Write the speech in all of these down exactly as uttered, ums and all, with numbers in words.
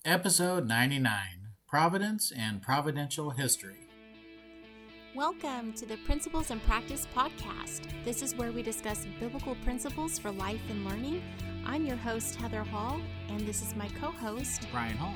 Episode ninety-nine, Providence and Providential History. Welcome to the Principles and Practice podcast. This is where we discuss biblical principles for life and learning. I'm your host, Heather Hall, and this is my co-host, Brian Hall.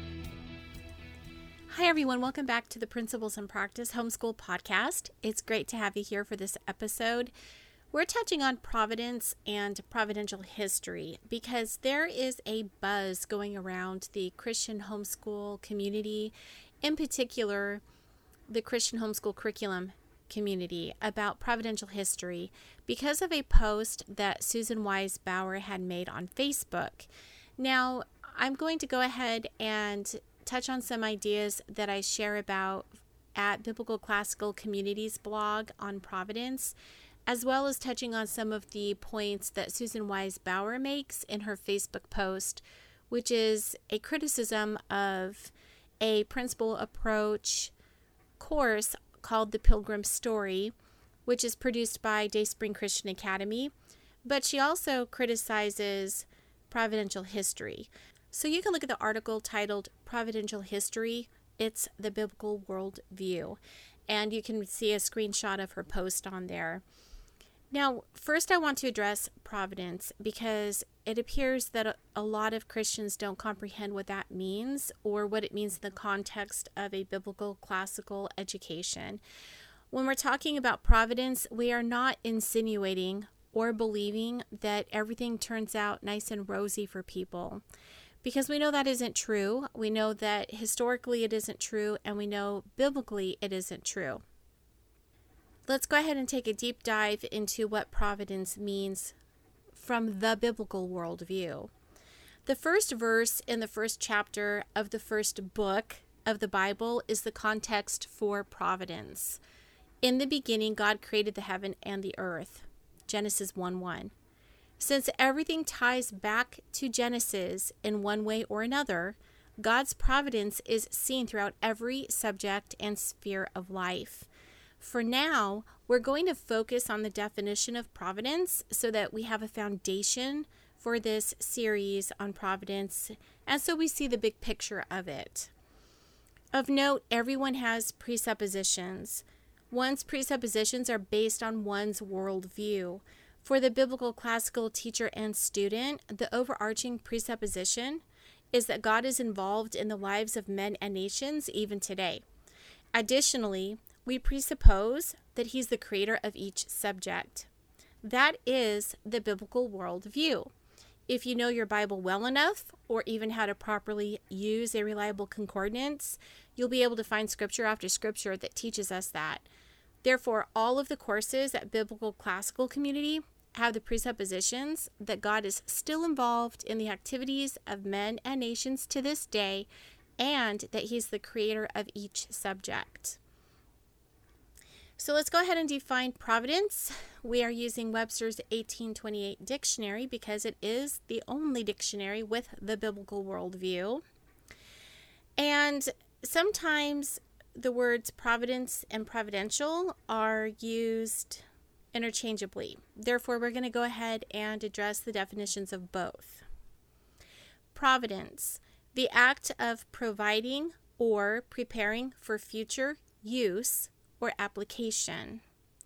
Hi, everyone. Welcome back to the Principles and Practice Homeschool podcast. It's great to have you here for this episode. We're touching on providence and providential history because there is a buzz going around the Christian homeschool community, in particular, the Christian homeschool curriculum community, about providential history because of a post that Susan Wise Bauer had made on Facebook. Now, I'm going to go ahead and touch on some ideas that I share about at Biblical Classical Communities blog on Providence, as well as touching on some of the points that Susan Wise Bauer makes in her Facebook post, which is a criticism of a principal approach course called The Pilgrim Story, which is produced by Dayspring Christian Academy, but she also criticizes providential history. So you can look at the article titled Providential History, It's the Biblical Worldview, and you can see a screenshot of her post on there. Now, first I want to address providence because it appears that a, a lot of Christians don't comprehend what that means or what it means in the context of a biblical classical education. When we're talking about providence, we are not insinuating or believing that everything turns out nice and rosy for people, because we know that isn't true. We know that historically it isn't true, and we know biblically it isn't true. Let's go ahead and take a deep dive into what providence means from the biblical worldview. The first verse in the first chapter of the first book of the Bible is the context for providence. In the beginning, God created the heaven and the earth. Genesis one one. Since everything ties back to Genesis in one way or another, God's providence is seen throughout every subject and sphere of life. For now, we're going to focus on the definition of providence so that we have a foundation for this series on providence, and so we see the big picture of it. Of note, everyone has presuppositions. One's presuppositions are based on one's worldview. For the biblical classical teacher and student, the overarching presupposition is that God is involved in the lives of men and nations even today. Additionally, we presuppose that he's the creator of each subject. That is the biblical worldview. If you know your Bible well enough, or even how to properly use a reliable concordance, you'll be able to find scripture after scripture that teaches us that. Therefore, all of the courses at Biblical Classical Community have the presuppositions that God is still involved in the activities of men and nations to this day, and that he's the creator of each subject. So let's go ahead and define providence. We are using Webster's eighteen twenty-eight dictionary because it is the only dictionary with the biblical worldview. And sometimes the words providence and providential are used interchangeably. Therefore, we're going to go ahead and address the definitions of both. Providence, the act of providing or preparing for future use or application.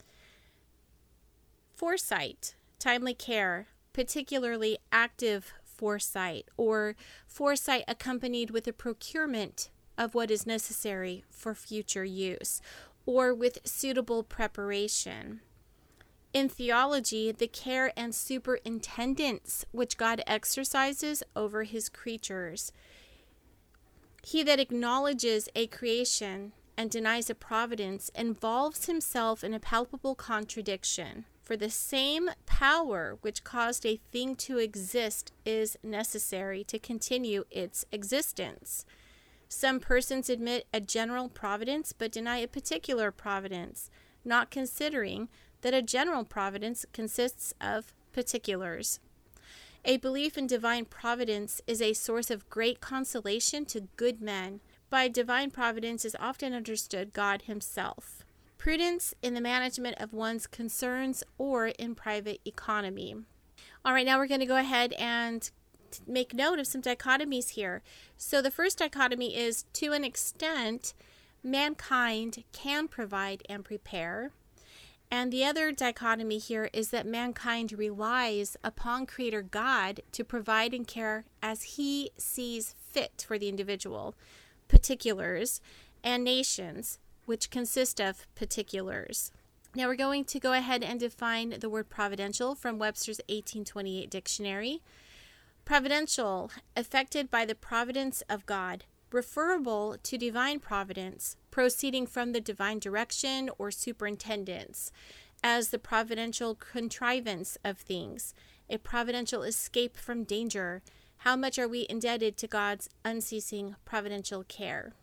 Foresight, timely care, particularly active foresight, or foresight accompanied with a procurement of what is necessary for future use, or with suitable preparation. In theology, the care and superintendence which God exercises over his creatures. He that acknowledges a creation and denies a providence involves himself in a palpable contradiction. For the same power which caused a thing to exist is necessary to continue its existence. Some persons admit a general providence but deny a particular providence, not considering that a general providence consists of particulars. A belief in divine providence is a source of great consolation to good men. By divine providence is often understood God himself. Prudence in the management of one's concerns or in private economy. All right, now we're going to go ahead and make note of some dichotomies here. So the first dichotomy is, to an extent, mankind can provide and prepare. And the other dichotomy here is that mankind relies upon Creator God to provide and care as He sees fit for the individual, particulars, and nations, which consist of particulars. Now we're going to go ahead and define the word providential from Webster's eighteen twenty-eight dictionary. Providential, affected by the providence of God, referable to divine providence, proceeding from the divine direction or superintendence, as the providential contrivance of things, a providential escape from danger. How much are we indebted to God's unceasing providential care?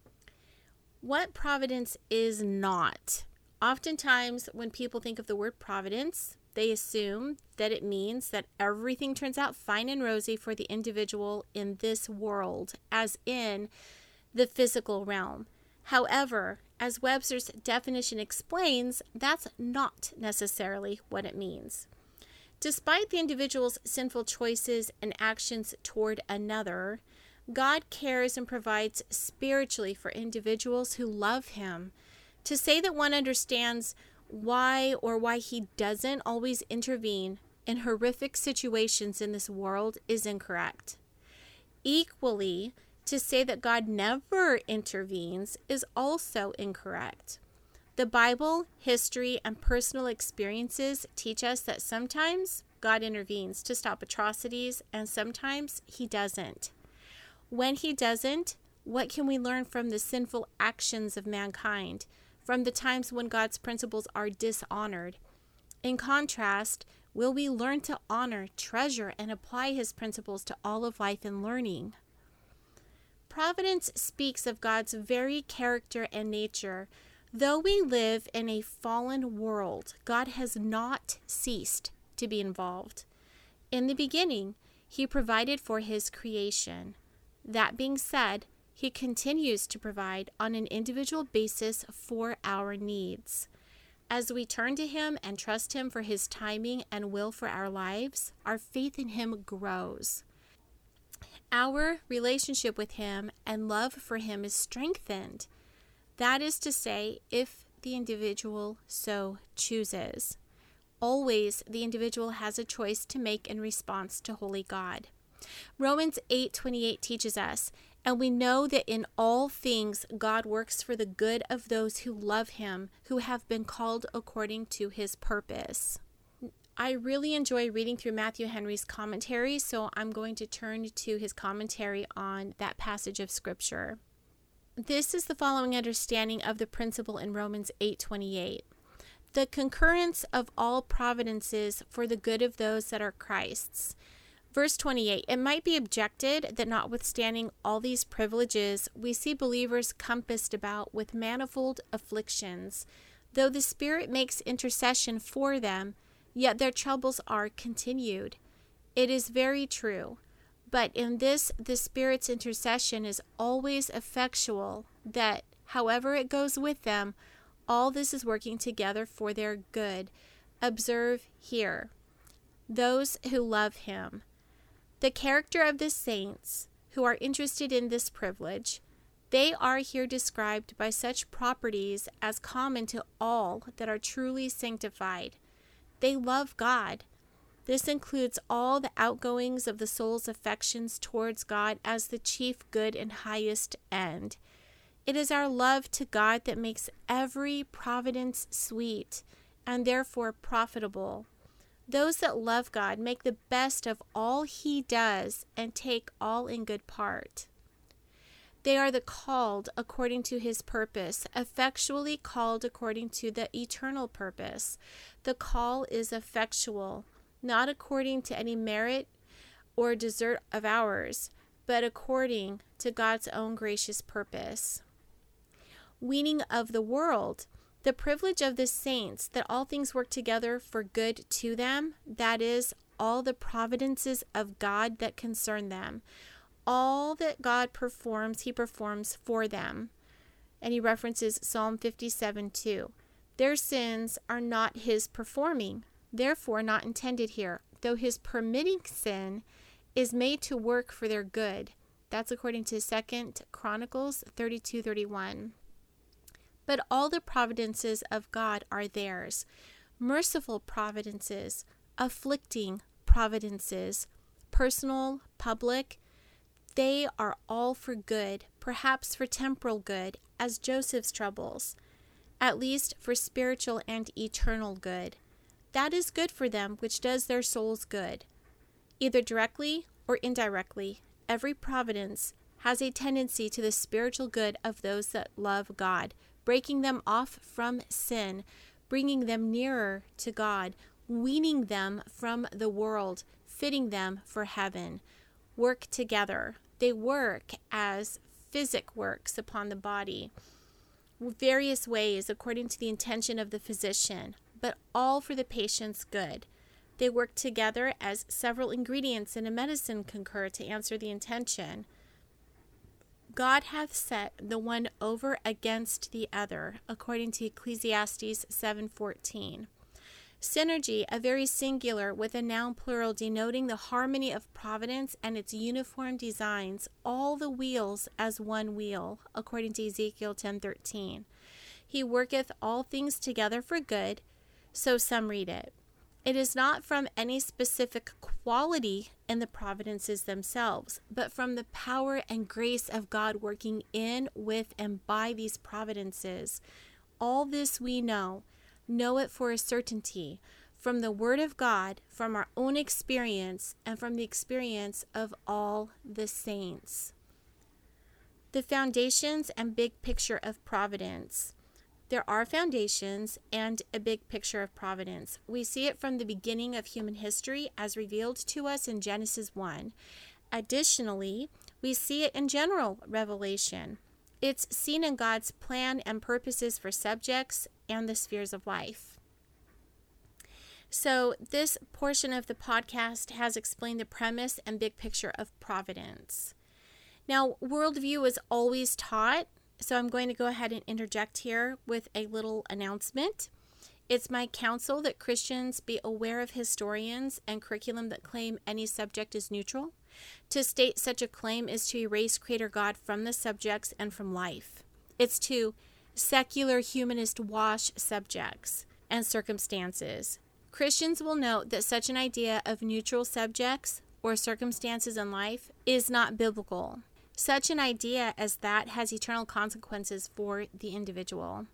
What providence is not? Oftentimes, when people think of the word providence, they assume that it means that everything turns out fine and rosy for the individual in this world, as in the physical realm. However, as Webster's definition explains, that's not necessarily what it means. Despite the individual's sinful choices and actions toward another, God cares and provides spiritually for individuals who love Him. To say that one understands why or why He doesn't always intervene in horrific situations in this world is incorrect. Equally, to say that God never intervenes is also incorrect. The Bible, history, and personal experiences teach us that sometimes God intervenes to stop atrocities, and sometimes He doesn't. When He doesn't, what can we learn from the sinful actions of mankind, from the times when God's principles are dishonored? In contrast, will we learn to honor, treasure, and apply His principles to all of life and learning? Providence speaks of God's very character and nature. Though we live in a fallen world, God has not ceased to be involved. In the beginning, He provided for His creation. That being said, He continues to provide on an individual basis for our needs. As we turn to Him and trust Him for His timing and will for our lives, our faith in Him grows. Our relationship with Him and love for Him is strengthened. That is to say, if the individual so chooses. Always, the individual has a choice to make in response to holy God. Romans eight twenty-eight teaches us, and we know that in all things God works for the good of those who love Him, who have been called according to His purpose. I really enjoy reading through Matthew Henry's commentary, so I'm going to turn to his commentary on that passage of Scripture. This is the following understanding of the principle in Romans eight twenty-eight. The concurrence of all providences for the good of those that are Christ's. Verse twenty-eight, it might be objected that notwithstanding all these privileges, we see believers compassed about with manifold afflictions. Though the Spirit makes intercession for them, yet their troubles are continued. It is very true. But in this, the Spirit's intercession is always effectual, that, however it goes with them, all this is working together for their good. Observe here, those who love Him. The character of the saints who are interested in this privilege, they are here described by such properties as common to all that are truly sanctified. They love God. This includes all the outgoings of the soul's affections towards God as the chief good and highest end. It is our love to God that makes every providence sweet and therefore profitable. Those that love God make the best of all He does and take all in good part. They are the called according to His purpose, effectually called according to the eternal purpose. The call is effectual, not according to any merit or desert of ours, but according to God's own gracious purpose. Weaning of the world, the privilege of the saints that all things work together for good to them, that is, all the providences of God that concern them. All that God performs, He performs for them. And he references Psalm fifty-seven two. Their sins are not His performing, therefore not intended here, though His permitting sin is made to work for their good. That's according to Second Chronicles thirty-two thirty-one. But all the providences of God are theirs. Merciful providences, afflicting providences, personal, public, they are all for good, perhaps for temporal good, as Joseph's troubles, at least for spiritual and eternal good. That is good for them which does their souls good. Either directly or indirectly, every providence has a tendency to the spiritual good of those that love God, breaking them off from sin, bringing them nearer to God, weaning them from the world, fitting them for heaven. Work together. They work as physic works upon the body, various ways according to the intention of the physician, but all for the patient's good. They work together as several ingredients in a medicine concur to answer the intention. God hath set the one over against the other, according to Ecclesiastes seven fourteen. Synergy, a very singular with a noun plural denoting the harmony of providence and its uniform designs, all the wheels as one wheel, according to Ezekiel ten thirteen. He worketh all things together for good, so some read it. It is not from any specific quality in the providences themselves, but from the power and grace of God working in, with, and by these providences. All this we know, know it for a certainty, from the Word of God, from our own experience, and from the experience of all the saints. The foundations and big picture of providence. There are foundations and a big picture of providence. We see it from the beginning of human history as revealed to us in Genesis one. Additionally, we see it in general revelation. It's seen in God's plan and purposes for subjects and the spheres of life. So this portion of the podcast has explained the premise and big picture of providence. Now, worldview is always taught, so I'm going to go ahead and interject here with a little announcement. It's my counsel that Christians be aware of historians and curriculum that claim any subject is neutral. To state such a claim is to erase Creator God from the subjects and from life. It's to secular humanist wash subjects and circumstances. Christians will note that such an idea of neutral subjects or circumstances in life is not biblical. Such an idea as that has eternal consequences for the individual.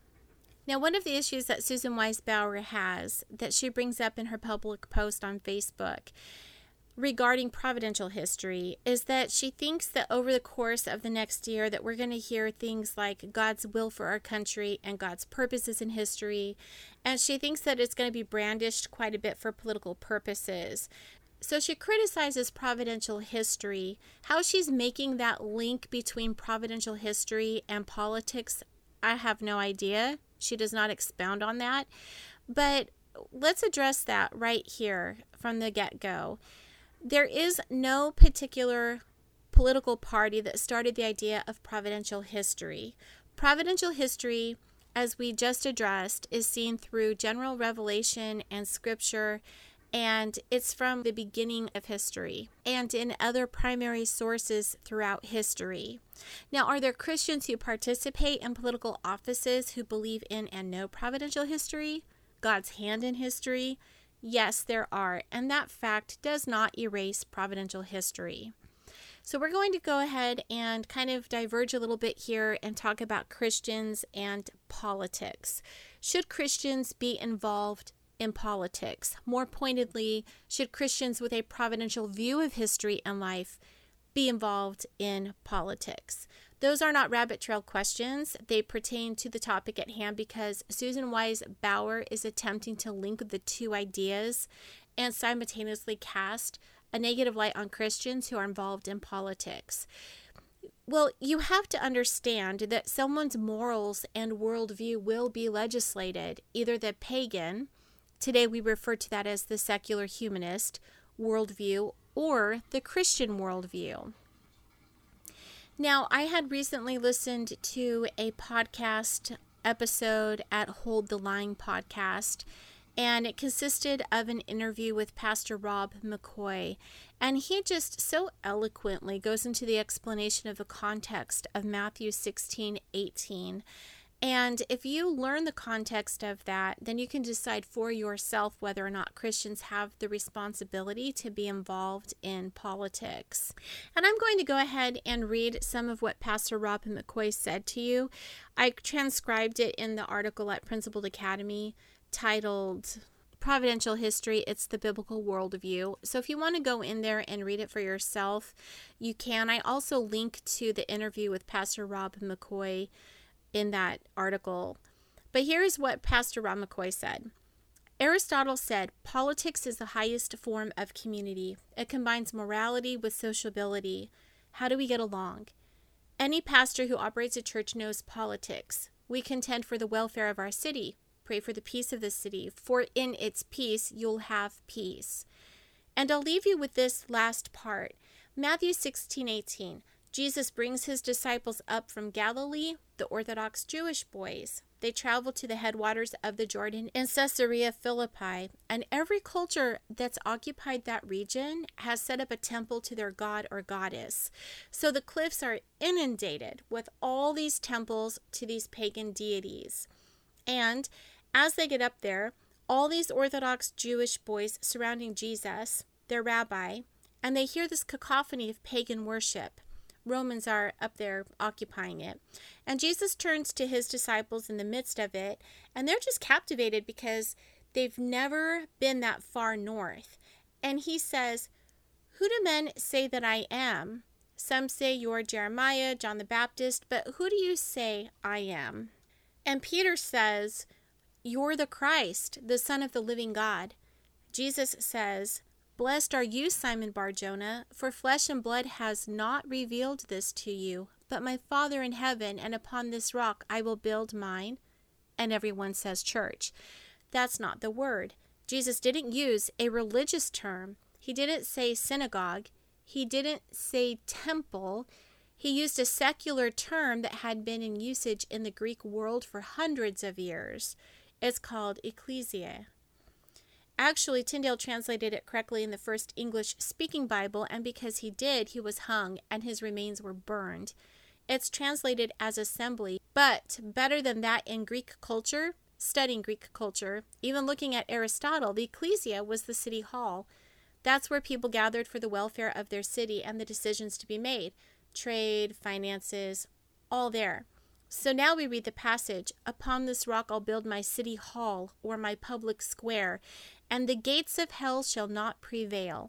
Now, one of the issues that Susan Wise Bauer has that she brings up in her public post on Facebook regarding providential history is that she thinks that over the course of the next year that we're going to hear things like God's will for our country and God's purposes in history, and she thinks that it's going to be brandished quite a bit for political purposes. So she criticizes providential history. How she's making that link between providential history and politics, I have no idea. She does not expound on that. But let's address that right here from the get-go. There is no particular political party that started the idea of providential history. Providential history, as we just addressed, is seen through general revelation and scripture, and it's from the beginning of history and in other primary sources throughout history. Now, are there Christians who participate in political offices who believe in and know providential history, God's hand in history? Yes, there are, and that fact does not erase providential history. So we're going to go ahead and kind of diverge a little bit here and talk about Christians and politics. Should Christians be involved in politics? More pointedly, should Christians with a providential view of history and life be involved in politics? Those are not rabbit trail questions. They pertain to the topic at hand because Susan Wise Bauer is attempting to link the two ideas and simultaneously cast a negative light on Christians who are involved in politics. Well, you have to understand that someone's morals and worldview will be legislated, either the pagan, today we refer to that as the secular humanist worldview, or the Christian worldview. Now, I had recently listened to a podcast episode at Hold the Line podcast, and it consisted of an interview with Pastor Rob McCoy. And he just so eloquently goes into the explanation of the context of Matthew sixteen eighteen. And if you learn the context of that, then you can decide for yourself whether or not Christians have the responsibility to be involved in politics. And I'm going to go ahead and read some of what Pastor Rob McCoy said to you. I transcribed it in the article at Principled Academy titled Providential History, It's the Biblical Worldview. So if you want to go in there and read it for yourself, you can. I also link to the interview with Pastor Rob McCoy in that article. But here's what Pastor Rob McCoy said. Aristotle said, politics is the highest form of community. It combines morality with sociability. How do we get along? Any pastor who operates a church knows politics. We contend for the welfare of our city. Pray for the peace of the city, for in its peace you'll have peace. And I'll leave you with this last part. Matthew sixteen eighteen. Jesus brings his disciples up from Galilee, the Orthodox Jewish boys. They travel to the headwaters of the Jordan in Caesarea Philippi, and every culture that's occupied that region has set up a temple to their god or goddess. So the cliffs are inundated with all these temples to these pagan deities. And as they get up there, all these Orthodox Jewish boys surrounding Jesus, their rabbi, and they hear this cacophony of pagan worship. Romans are up there occupying it. And Jesus turns to his disciples in the midst of it, and they're just captivated because they've never been that far north. And he says, "Who do men say that I am? Some say you're Jeremiah, John the Baptist, but who do you say I am?" And Peter says, "You're the Christ, the Son of the living God." Jesus says, "Blessed are you, Simon Bar-Jonah, for flesh and blood has not revealed this to you, but my Father in heaven, and upon this rock I will build mine." And everyone says church. That's not the word. Jesus didn't use a religious term. He didn't say synagogue. He didn't say temple. He used a secular term that had been in usage in the Greek world for hundreds of years. It's called ecclesia. Actually, Tyndale translated it correctly in the first English-speaking Bible, and because he did, he was hung and his remains were burned. It's translated as assembly, but better than that in Greek culture, studying Greek culture, even looking at Aristotle, the ecclesia was the city hall. That's where people gathered for the welfare of their city and the decisions to be made. Trade, finances, all there. So now we read the passage, "Upon this rock I'll build my city hall," or my public square, "and the gates of hell shall not prevail."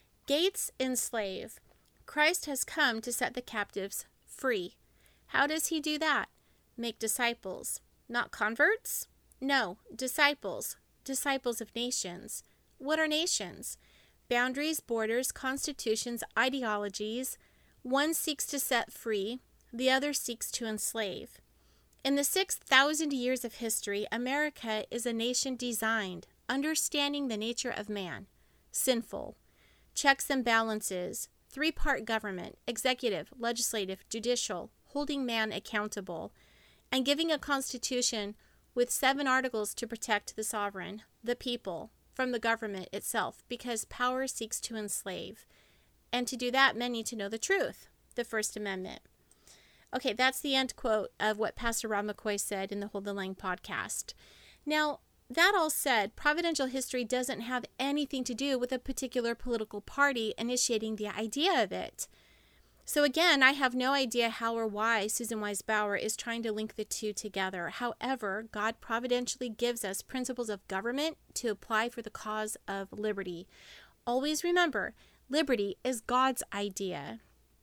Gates enslave. Christ has come to set the captives free. How does he do that? Make disciples. Not converts? No, disciples. Disciples of nations. What are nations? Boundaries, borders, constitutions, ideologies. One seeks to set free. The other seeks to enslave. In the six thousand years of history, America is a nation designed, understanding the nature of man, sinful, checks and balances, three-part government, executive, legislative, judicial, holding man accountable, and giving a constitution with seven articles to protect the sovereign, the people, from the government itself, because power seeks to enslave. And to do that, men need to know the truth, the First Amendment. Okay, that's the end quote of what Pastor Rob McCoy said in the Hold the Line podcast. Now, that all said, providential history doesn't have anything to do with a particular political party initiating the idea of it. So again, I have no idea how or why Susan Wise Bauer is trying to link the two together. However, God providentially gives us principles of government to apply for the cause of liberty. Always remember, liberty is God's idea.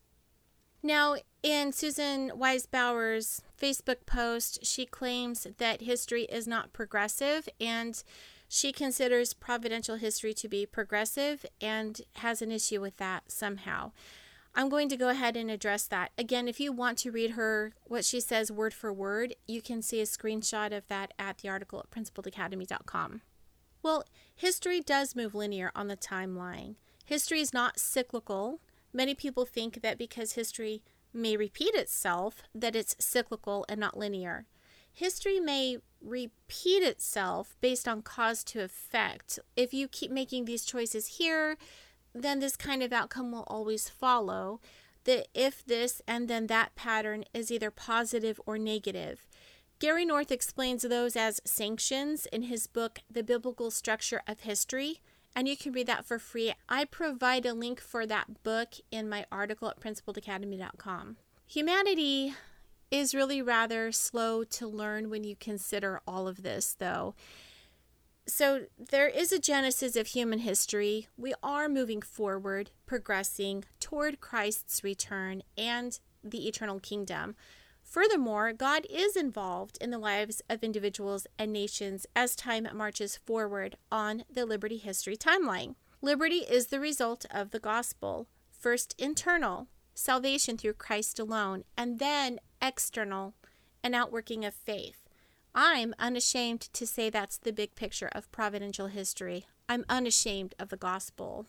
Now, in Susan Wise Bauer's Facebook post, she claims that history is not progressive, and she considers providential history to be progressive and has an issue with that somehow. I'm going to go ahead and address that. Again, if you want to read her, what she says word for word, you can see a screenshot of that at the article at principled academy dot com. Well, history does move linear on the timeline. History is not cyclical. Many people think that because history may repeat itself, that it's cyclical and not linear. History may repeat itself based on cause to effect. If you keep making these choices here, then this kind of outcome will always follow. The if this and then that pattern is either positive or negative. Gary North explains those as sanctions in his book, The Biblical Structure of History, and you can read that for free. I provide a link for that book in my article at principled academy dot com. Humanity is really rather slow to learn when you consider all of this, though. So there is a genesis of human history. We are moving forward, progressing toward Christ's return and the eternal kingdom. Furthermore, God is involved in the lives of individuals and nations as time marches forward on the Liberty History timeline. Liberty is the result of the gospel. First internal, salvation through Christ alone, and then external, an outworking of faith. I'm unashamed to say that's the big picture of providential history. I'm unashamed of the gospel.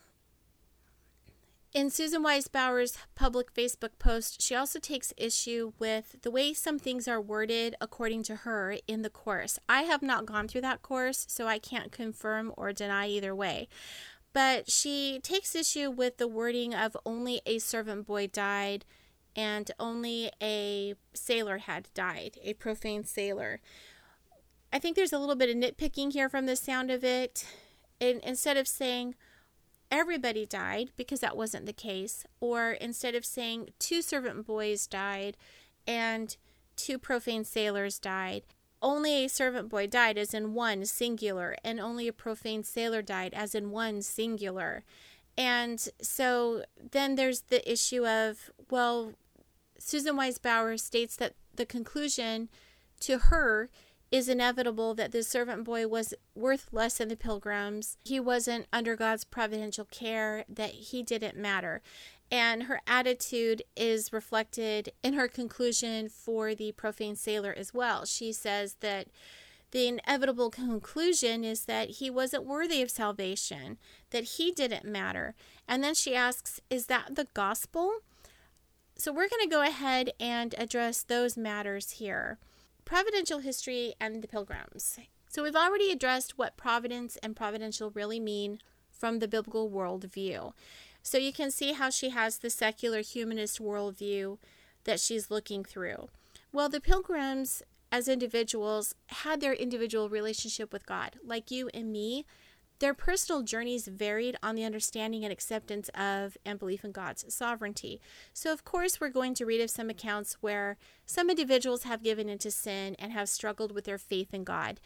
In Susan Wise Bauer's public Facebook post, she also takes issue with the way some things are worded according to her in the course. I have not gone through that course, so I can't confirm or deny either way. But she takes issue with the wording of only a servant boy died and only a sailor had died, a profane sailor. I think there's a little bit of nitpicking here from the sound of it. In, instead of saying everybody died, because that wasn't the case, or instead of saying two servant boys died and two profane sailors died, only a servant boy died as in one singular, and only a profane sailor died as in one singular. And so then there's the issue of, well, Susan Wise Bauer states that the conclusion to her is inevitable that the servant boy was worth less than the pilgrims. He wasn't under God's providential care, that he didn't matter. And her attitude is reflected in her conclusion for the profane sailor as well. She says that the inevitable conclusion is that he wasn't worthy of salvation, that he didn't matter. And then she asks, is that the gospel? So we're going to go ahead and address those matters here. Providential history and the pilgrims. So we've already addressed what providence and providential really mean from the biblical worldview. So you can see how she has the secular humanist worldview that she's looking through. Well, the pilgrims as individuals had their individual relationship with God, like you and me. Their personal journeys varied on the understanding and acceptance of and belief in God's sovereignty. So, of course, we're going to read of some accounts where some individuals have given into sin and have struggled with their faith in God.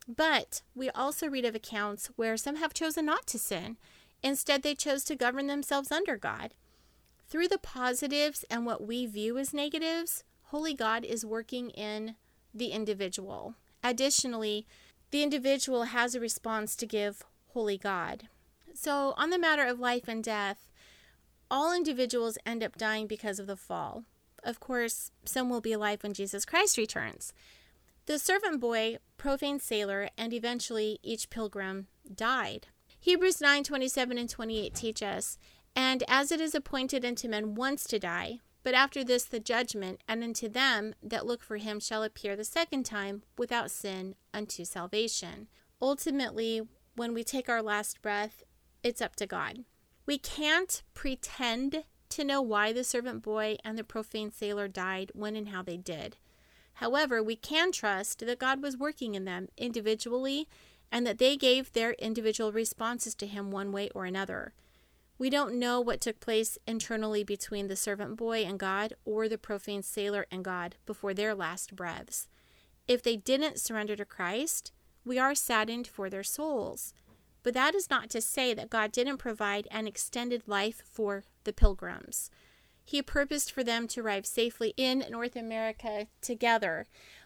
But we also read of accounts where some have chosen not to sin. Instead, they chose to govern themselves under God. Through the positives and what we view as negatives, Holy God is working in the individual. Additionally, the individual has a response to give Holy God. So on the matter of life and death, all individuals end up dying because of the fall. Of course, some will be alive when Jesus Christ returns. The servant boy, profane sailor, and eventually each pilgrim died. Hebrews nine twenty-seven and twenty-eight teach us, and as it is appointed unto men once to die, but after this the judgment, and unto them that look for him shall appear the second time without sin unto salvation. Ultimately, when we take our last breath, it's up to God. We can't pretend to know why the servant boy and the profane sailor died when and how they did. However, we can trust that God was working in them individually and that they gave their individual responses to him one way or another. We don't know what took place internally between the servant boy and God or the profane sailor and God before their last breaths. If they didn't surrender to Christ, we are saddened for their souls. But that is not to say that God didn't provide an extended life for the pilgrims. He purposed for them to arrive safely in North America together.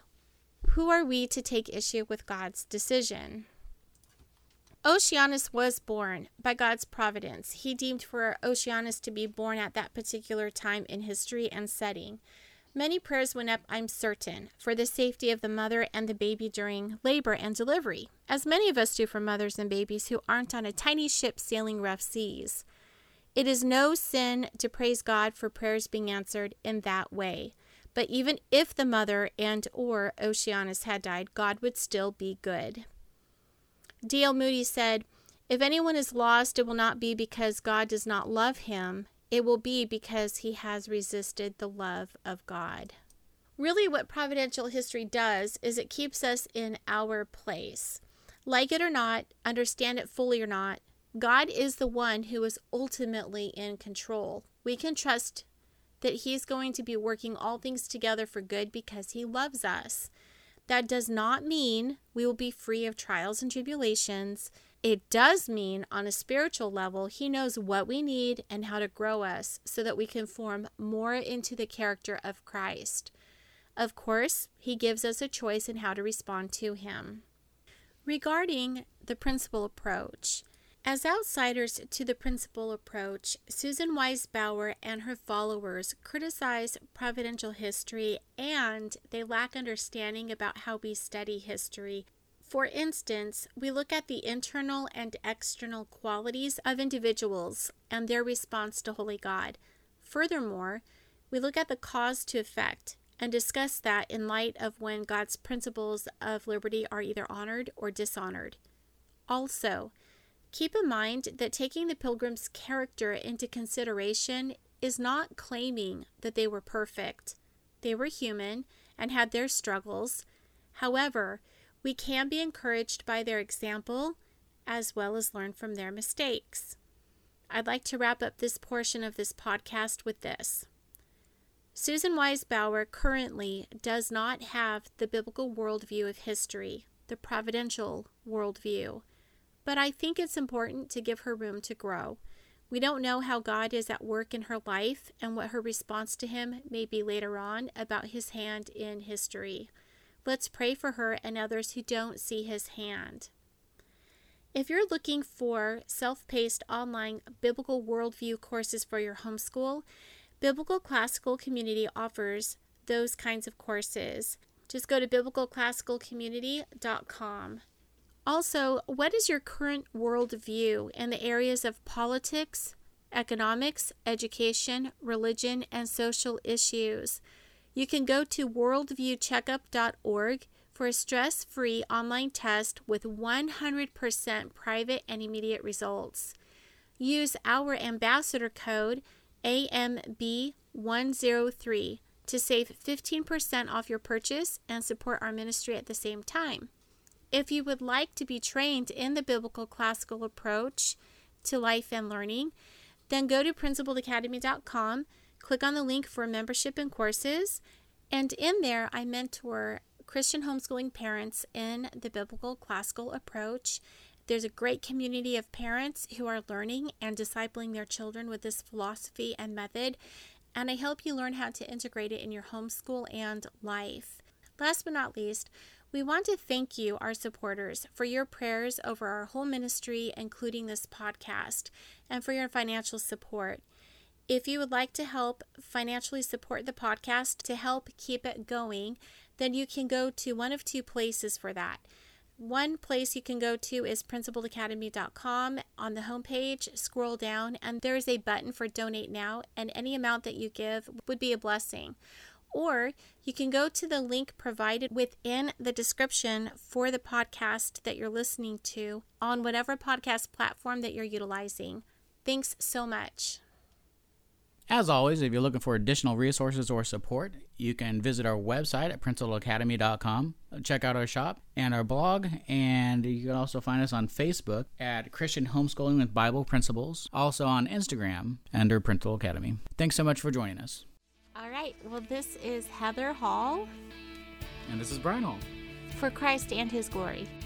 Who are we to take issue with God's decision? Oceanus was born by God's providence. He deemed for Oceanus to be born at that particular time in history and setting. Many prayers went up, I'm certain, for the safety of the mother and the baby during labor and delivery, as many of us do for mothers and babies who aren't on a tiny ship sailing rough seas. It is no sin to praise God for prayers being answered in that way, But even if the mother and or Oceanus had died, God would still be good. D L Moody said, "If anyone is lost, it will not be because God does not love him. It will be because he has resisted the love of God." Really, what providential history does is it keeps us in our place. Like it or not, understand it fully or not, God is the one who is ultimately in control. We can trust that he's going to be working all things together for good because he loves us. That does not mean we will be free of trials and tribulations. It does mean on a spiritual level, he knows what we need and how to grow us so that we can form more into the character of Christ. Of course, he gives us a choice in how to respond to him. Regarding the principal approach, as outsiders to the principal approach, Susan Wise Bauer and her followers criticize providential history and they lack understanding about how we study history. For instance, we look at the internal and external qualities of individuals and their response to Holy God. Furthermore, we look at the cause to effect and discuss that in light of when God's principles of liberty are either honored or dishonored. Also, keep in mind that taking the Pilgrims' character into consideration is not claiming that they were perfect. They were human and had their struggles. However, we can be encouraged by their example as well as learn from their mistakes. I'd like to wrap up this portion of this podcast with this. Susan Wise Bauer currently does not have the biblical worldview of history, the providential worldview. But I think it's important to give her room to grow. We don't know how God is at work in her life and what her response to him may be later on about his hand in history. Let's pray for her and others who don't see his hand. If you're looking for self-paced online biblical worldview courses for your homeschool, Biblical Classical Community offers those kinds of courses. Just go to biblical classical community dot com. Also, what is your current worldview in the areas of politics, economics, education, religion, and social issues? You can go to worldview checkup dot org for a stress-free online test with one hundred percent private and immediate results. Use our ambassador code A M B one oh three to save fifteen percent off your purchase and support our ministry at the same time. If you would like to be trained in the biblical classical approach to life and learning, then go to principled academy dot com, click on the link for membership and courses, and in there I mentor Christian homeschooling parents in the biblical classical approach. There's a great community of parents who are learning and discipling their children with this philosophy and method, and I help you learn how to integrate it in your homeschool and life. Last but not least, we want to thank you, our supporters, for your prayers over our whole ministry, including this podcast, and for your financial support. If you would like to help financially support the podcast to help keep it going, then you can go to one of two places for that. One place you can go to is principled academy dot com. On the homepage, scroll down, and there is a button for Donate Now, and any amount that you give would be a blessing. Or you can go to the link provided within the description for the podcast that you're listening to on whatever podcast platform that you're utilizing. Thanks so much. As always, if you're looking for additional resources or support, you can visit our website at principled academy dot com, check out our shop and our blog, and you can also find us on Facebook at Christian Homeschooling with Bible Principles, also on Instagram under Principled Academy. Thanks so much for joining us. All right, well, this is Heather Hall. And this is Brian Hall. For Christ and His glory.